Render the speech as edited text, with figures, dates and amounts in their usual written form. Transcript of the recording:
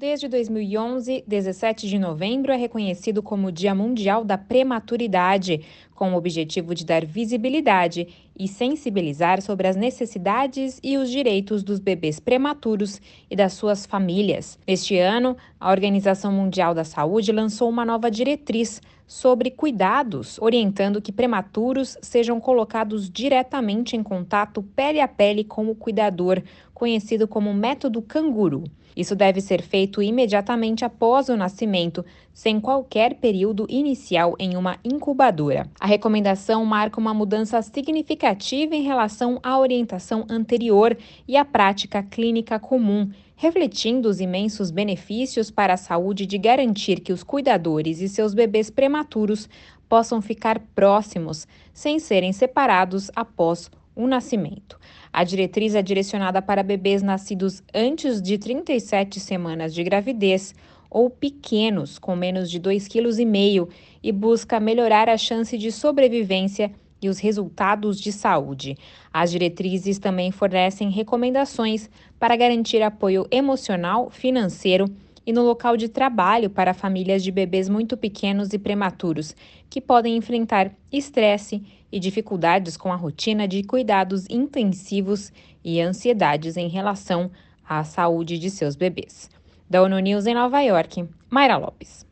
Desde 2011, 17 de novembro é reconhecido como o Dia Mundial da Prematuridade, com o objetivo de dar visibilidade e sensibilizar sobre as necessidades e os direitos dos bebês prematuros e das suas famílias. Neste ano, a Organização Mundial da Saúde lançou uma nova diretriz sobre cuidados, orientando que prematuros sejam colocados diretamente em contato pele a pele com o cuidador, conhecido como método canguru. Isso deve ser feito imediatamente após o nascimento, sem qualquer período inicial em uma incubadora. A recomendação marca uma mudança significativa em relação à orientação anterior e à prática clínica comum, refletindo os imensos benefícios para a saúde de garantir que os cuidadores e seus bebês prematuros possam ficar próximos, sem serem separados após o nascimento. A diretriz é direcionada para bebês nascidos antes de 37 semanas de gravidez ou pequenos, com menos de 2,5 kg, e busca melhorar a chance de sobrevivência e os resultados de saúde. As diretrizes também fornecem recomendações para garantir apoio emocional, financeiro e no local de trabalho para famílias de bebês muito pequenos e prematuros, que podem enfrentar estresse e dificuldades com a rotina de cuidados intensivos e ansiedades em relação à saúde de seus bebês. Da ONU News em Nova York, Mayra Lopes.